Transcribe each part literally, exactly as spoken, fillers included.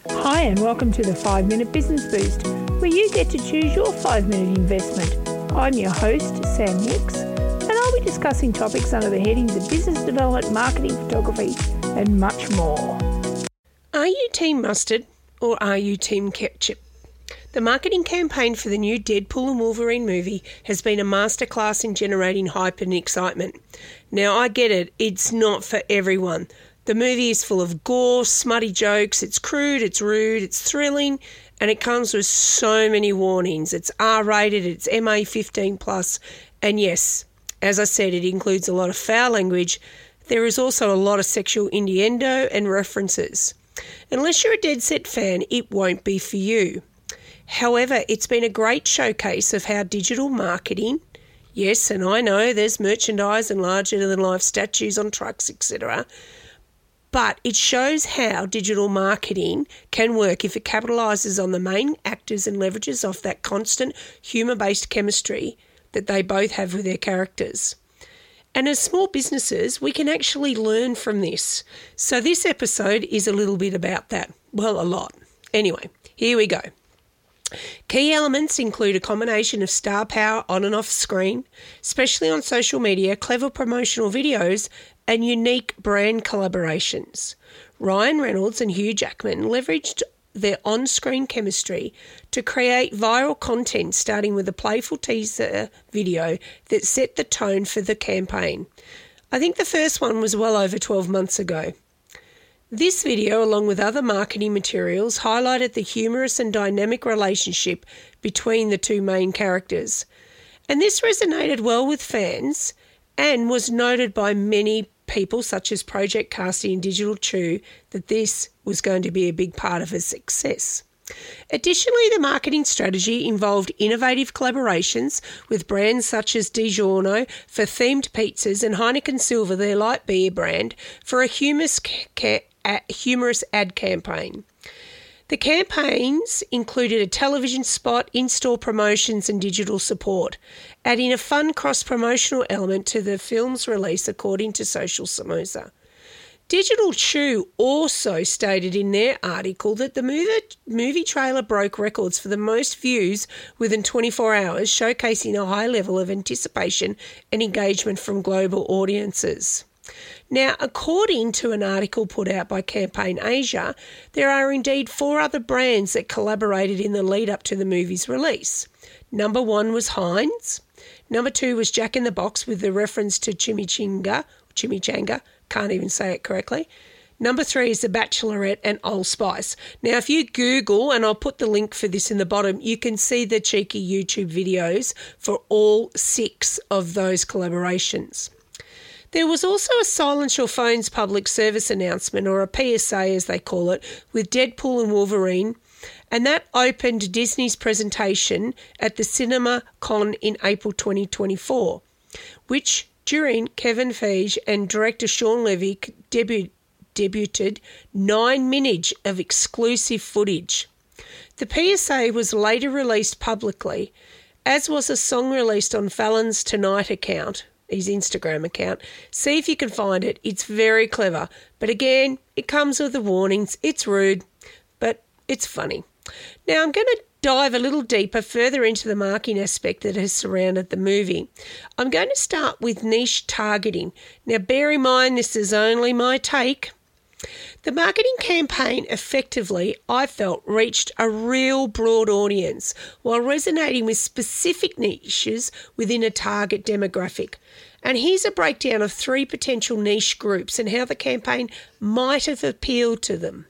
Hi and welcome to the five minute Business Boost, where you get to choose your five minute investment. I'm your host, Sam Hicks, and I'll be discussing topics under the headings of business development, marketing, photography, and much more. Are you Team Mustard or are you Team Ketchup? The marketing campaign for the new Deadpool and Wolverine movie has been a masterclass in generating hype and excitement. Now, I get it, it's not for everyone. The movie is full of gore, smutty jokes, it's crude, it's rude, it's thrilling, and it comes with so many warnings. It's R rated, it's M A fifteen plus, and yes, as I said, it includes a lot of foul language. There is also a lot of sexual innuendo and references. Unless you're a Dead Set fan, it won't be for you. However, it's been a great showcase of how digital marketing, yes, and I know there's merchandise and larger-than-life statues on trucks, et cetera, but it shows how digital marketing can work if it capitalises on the main actors and leverages off that constant humour-based chemistry that they both have with their characters. And as small businesses, we can actually learn from this. So this episode is a little bit about that. Well, a lot. Anyway, here we go. Key elements include a combination of star power on and off screen, especially on social media, clever promotional videos, and unique brand collaborations. Ryan Reynolds and Hugh Jackman leveraged their on-screen chemistry to create viral content, starting with a playful teaser video that set the tone for the campaign. I think the first one was well over twelve months ago. This video, along with other marketing materials, highlighted the humorous and dynamic relationship between the two main characters. And this resonated well with fans and was noted by many people such as Project Casting and Digital Chew that this was going to be a big part of a success. Additionally, the marketing strategy involved innovative collaborations with brands such as DiGiorno for themed pizzas and Heineken Silver, their light beer brand, for a humorous, ca- a humorous ad campaign. The campaigns included a television spot, in-store promotions and digital support, adding a fun cross-promotional element to the film's release, according to Social Samosa. Digital Chew also stated in their article that the movie, movie trailer broke records for the most views within twenty-four hours, showcasing a high level of anticipation and engagement from global audiences. Now, according to an article put out by Campaign Asia, there are indeed four other brands that collaborated in the lead up to the movie's release. Number one was Heinz. Number two was Jack in the Box with the reference to chimichanga, chimichanga, can't even say it correctly. Number three is The Bachelorette and Old Spice. Now, if you Google, and I'll put the link for this in the bottom, you can see the cheeky YouTube videos for all six of those collaborations. There was also a Silence Your Phones public service announcement, or a P S A as they call it, with Deadpool and Wolverine, and that opened Disney's presentation at the CinemaCon in April twenty twenty-four, which during Kevin Feige and director Sean Levy debu- debuted nine minutes of exclusive footage. The P S A was later released publicly, as was a song released on Fallon's Tonight account, his Instagram account. See if you can find it. It's very clever. But again, it comes with the warnings. It's rude, but it's funny. Now, I'm going to dive a little deeper further into the marketing aspect that has surrounded the movie. I'm going to start with niche targeting. Now, bear in mind, this is only my take. The marketing campaign effectively, I felt, reached a real broad audience while resonating with specific niches within a target demographic. And here's a breakdown of three potential niche groups and how the campaign might have appealed to them.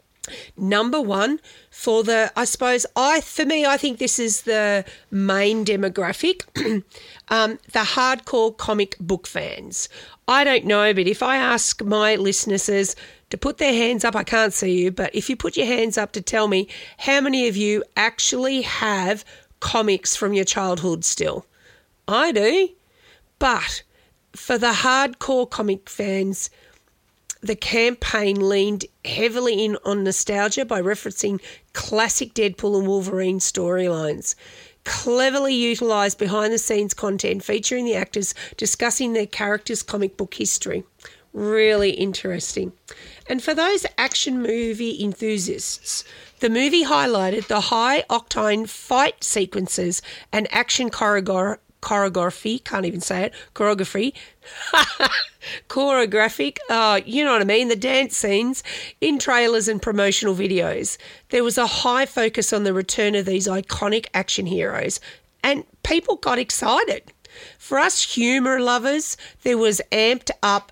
Number one, for the, I suppose, I for me, I think this is the main demographic, um, the hardcore comic book fans. I don't know, but if I ask my listeners to put their hands up, I can't see you, but if you put your hands up to tell me how many of you actually have comics from your childhood still. I do. But for the hardcore comic fans, the campaign leaned heavily in on nostalgia by referencing classic Deadpool and Wolverine storylines. Cleverly utilised behind-the-scenes content featuring the actors discussing their characters' comic book history. Really interesting. And for those action movie enthusiasts, the movie highlighted the high-octane fight sequences and action choreography, choreography, can't even say it, choreography, choreographic, oh, you know what I mean, the dance scenes in trailers and promotional videos. There was a high focus on the return of these iconic action heroes, and people got excited. For us humour lovers, there was amped up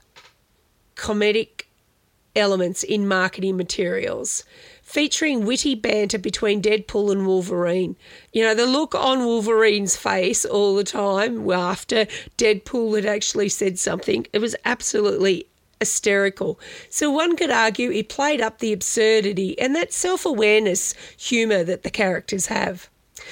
comedic elements in marketing materials, featuring witty banter between Deadpool and Wolverine. You know, the look on Wolverine's face all the time after Deadpool had actually said something, it was absolutely hysterical. So one could argue he played up the absurdity and that self-awareness humour that the characters have.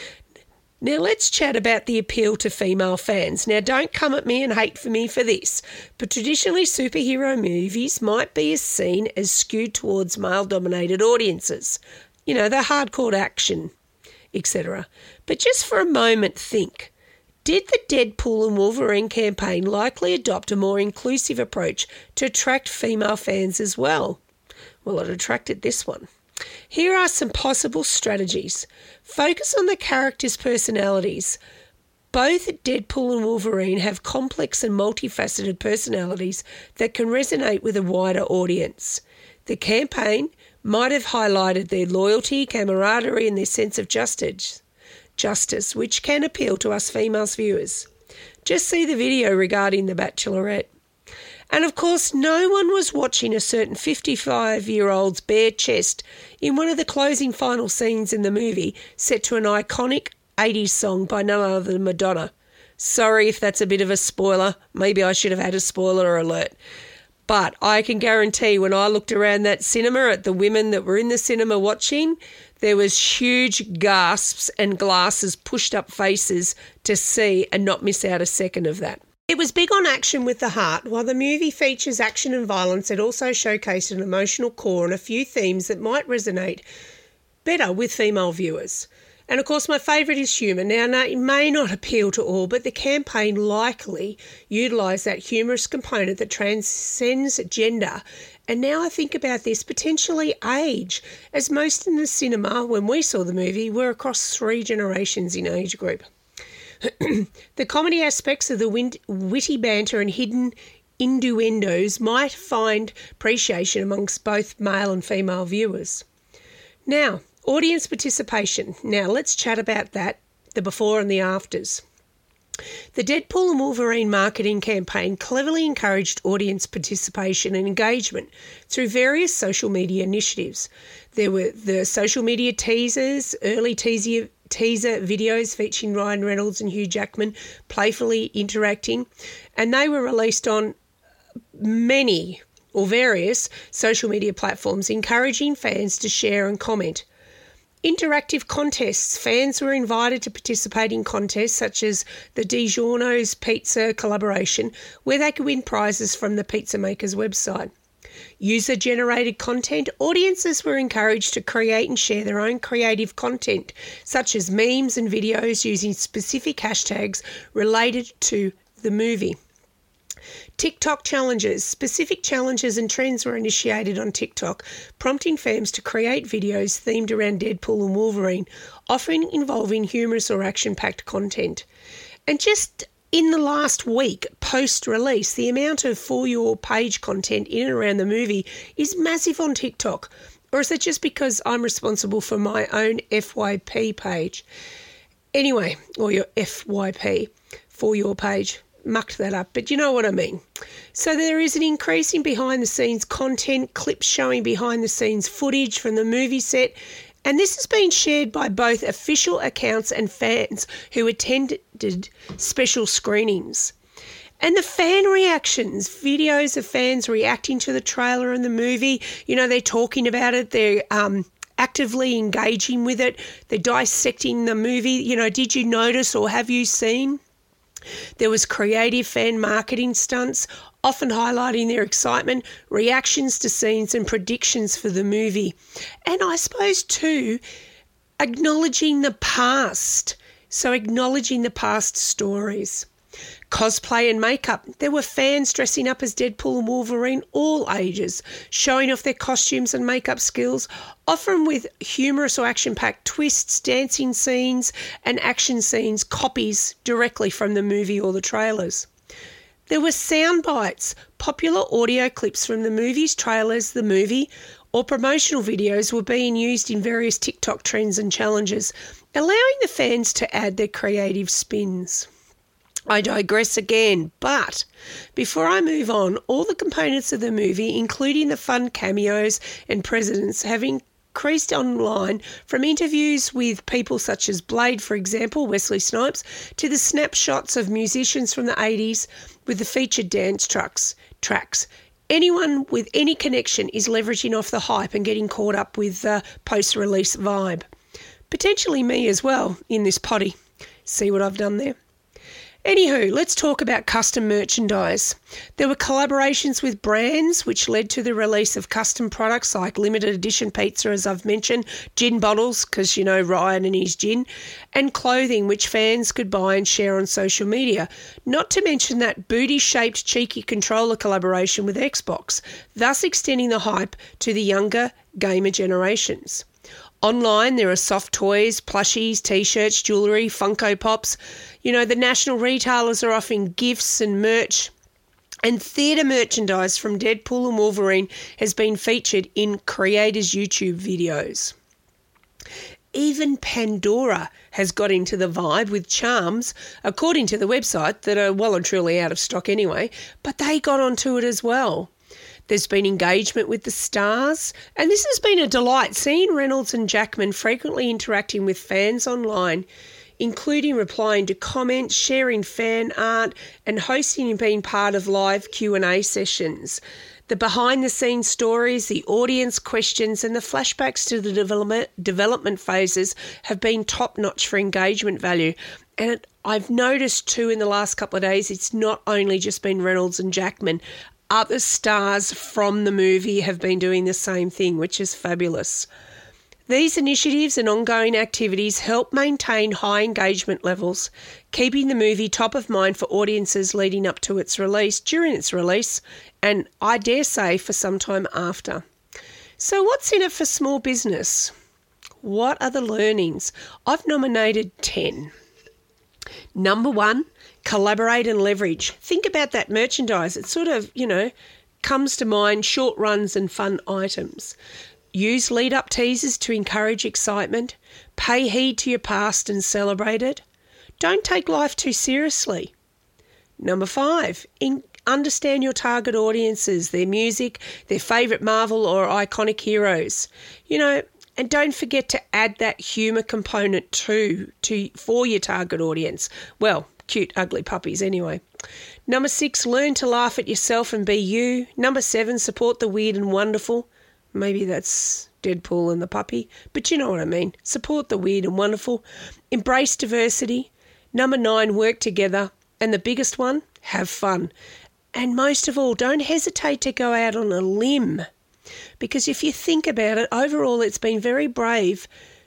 Now let's chat about the appeal to female fans. Now don't come at me and hate for me for this, but traditionally superhero movies might be seen as skewed towards male-dominated audiences. You know, the hardcore action, et cetera. But just for a moment think, did the Deadpool and Wolverine campaign likely adopt a more inclusive approach to attract female fans as well? Well, it attracted this one. Here are some possible strategies. Focus on the characters' personalities. Both Deadpool and Wolverine have complex and multifaceted personalities that can resonate with a wider audience. The campaign might have highlighted their loyalty, camaraderie, and their sense of justice, justice, which can appeal to us female viewers. Just see the video regarding The Bachelorette. And of course, no one was watching a certain fifty-five-year-old's bare chest in one of the closing final scenes in the movie set to an iconic eighties song by none other than Madonna. Sorry if that's a bit of a spoiler. Maybe I should have had a spoiler alert. But I can guarantee when I looked around that cinema at the women that were in the cinema watching, there was huge gasps and glasses pushed up faces to see and not miss out a second of that. It was big on action with the heart. While the movie features action and violence, it also showcased an emotional core and a few themes that might resonate better with female viewers. And of course, my favourite is humour. Now, no, it may not appeal to all, but the campaign likely utilised that humorous component that transcends gender. And now I think about this, potentially age, as most in the cinema, when we saw the movie, were across three generations in age group. The comedy aspects of the win- witty banter and hidden innuendos might find appreciation amongst both male and female viewers. Now, audience participation. Now, let's chat about that, the before and the afters. The Deadpool and Wolverine marketing campaign cleverly encouraged audience participation and engagement through various social media initiatives. There were the social media teasers, early teaser teaser videos featuring Ryan Reynolds and Hugh Jackman playfully interacting, and they were released on many or various social media platforms, encouraging fans to share and comment. Interactive contests. Fans were invited to participate in contests such as the DiGiorno's Pizza collaboration, where they could win prizes from the Pizza Maker's website. User-generated content. Audiences were encouraged to create and share their own creative content, such as memes and videos using specific hashtags related to the movie. TikTok challenges. Specific challenges and trends were initiated on TikTok, prompting fans to create videos themed around Deadpool and Wolverine, often involving humorous or action-packed content. And just in the last week, post-release, the amount of For Your Page content in and around the movie is massive on TikTok. Or is it just because I'm responsible for my own F Y P page? Anyway, or your F Y P, For Your Page. Mucked that up, but you know what I mean. So there is an increase in behind-the-scenes content, clips showing behind-the-scenes footage from the movie set, and this has been shared by both official accounts and fans who attended special screenings. And the fan reactions, videos of fans reacting to the trailer and the movie, you know, they're talking about it, they're um, actively engaging with it, they're dissecting the movie. You know, did you notice or have you seen? There was creative fan marketing stunts, often highlighting their excitement, reactions to scenes and predictions for the movie. And I suppose too, acknowledging the past. So acknowledging the past stories. Cosplay and makeup. There were fans dressing up as Deadpool and Wolverine, all ages, showing off their costumes and makeup skills, often with humorous or action-packed twists, dancing scenes and action scenes, copies directly from the movie or the trailers. There were sound bites, popular audio clips from the movies, trailers, the movie, or promotional videos were being used in various TikTok trends and challenges, allowing the fans to add their creative spins. I digress again, but before I move on, all the components of the movie, including the fun cameos and presidents, have increased online, from interviews with people such as Blade, for example, Wesley Snipes, to the snapshots of musicians from the eighties with the featured dance trucks, tracks. Anyone with any connection is leveraging off the hype and getting caught up with the post-release vibe. Potentially me as well in this potty. See what I've done there? Anywho, let's talk about custom merchandise. There were collaborations with brands which led to the release of custom products like limited edition pizza, as I've mentioned, gin bottles, because, you know, Ryan and his gin, and clothing which fans could buy and share on social media. Not to mention that booty-shaped cheeky controller collaboration with Xbox, thus extending the hype to the younger gamer generations. Online, there are soft toys, plushies, T-shirts, jewellery, Funko Pops. You know, the national retailers are offering gifts and merch. And theatre merchandise from Deadpool and Wolverine has been featured in creators' YouTube videos. Even Pandora has got into the vibe with charms, according to the website, that are well and truly out of stock anyway, but they got onto it as well. There's been engagement with the stars, and this has been a delight, seeing Reynolds and Jackman frequently interacting with fans online, including replying to comments, sharing fan art, and hosting and being part of live Q and A sessions. The behind-the-scenes stories, the audience questions, and the flashbacks to the development, development phases have been top-notch for engagement value. And it, I've noticed too in the last couple of days, it's not only just been Reynolds and Jackman. Other stars from the movie have been doing the same thing, which is fabulous. These initiatives and ongoing activities help maintain high engagement levels, keeping the movie top of mind for audiences leading up to its release, during its release, and I dare say for some time after. So what's in it for small business? What are the learnings? I've nominated ten. Number one, collaborate and leverage. Think about that merchandise. It sort of, you know, comes to mind, short runs and fun items. Use lead-up teasers to encourage excitement. Pay heed to your past and celebrate it. Don't take life too seriously. Number five, in- understand your target audiences, their music, their favourite Marvel or iconic heroes. You know, and don't forget to add that humour component too to for your target audience. Well, cute, ugly puppies anyway. Number six, learn to laugh at yourself and be you. Number seven, support the weird and wonderful. Maybe that's Deadpool and the puppy, but you know what I mean. Support the weird and wonderful. Embrace diversity. Number nine, work together. And the biggest one, have fun. And most of all, don't hesitate to go out on a limb. Because if you think about it, overall it's been very brave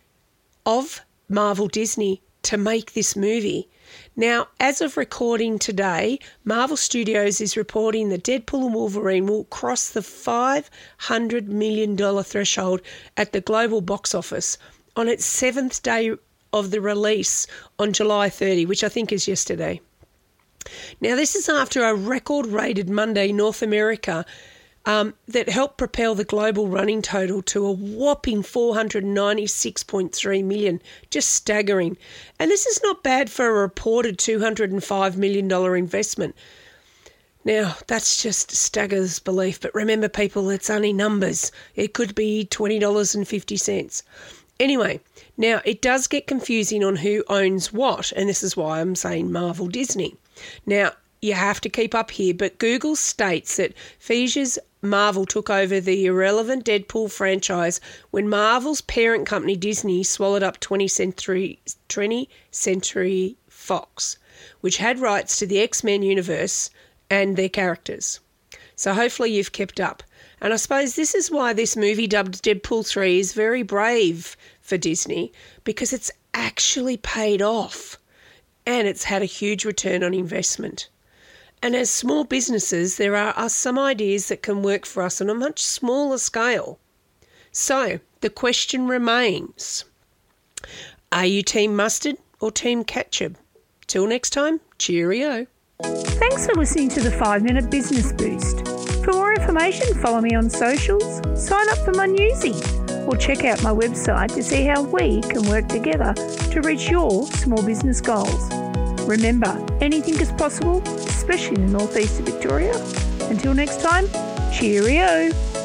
of Marvel Disney to make this movie. Now, as of recording today, Marvel Studios is reporting that Deadpool and Wolverine will cross the five hundred million dollars threshold at the global box office on its seventh day of the release on July thirtieth, which I think is yesterday. Now, this is after a record-rated Monday North America Um, that helped propel the global running total to a whopping four hundred ninety-six point three million dollars, just staggering. And this is not bad for a reported two hundred five million dollars investment. Now, that's just staggers belief, but remember people, it's only numbers. It could be twenty dollars and fifty cents. Anyway, now it does get confusing on who owns what, and this is why I'm saying Marvel Disney. Now, you have to keep up here, but Google states that Feature's Marvel took over the irrelevant Deadpool franchise when Marvel's parent company Disney swallowed up twentieth Century, twentieth Century Fox, which had rights to the X-Men universe and their characters. So hopefully you've kept up. And I suppose this is why this movie dubbed Deadpool three is very brave for Disney, because it's actually paid off. and it's had a huge return on investment. And as small businesses, there are, are some ideas that can work for us on a much smaller scale. So the question remains, are you Team Mustard or Team Ketchup? Till next time, cheerio. Thanks for listening to the five minute Business Boost. For more information, follow me on socials, sign up for my newsie, or check out my website to see how we can work together to reach your small business goals. Remember, anything is possible, especially in the northeast of Victoria. Until next time, cheerio.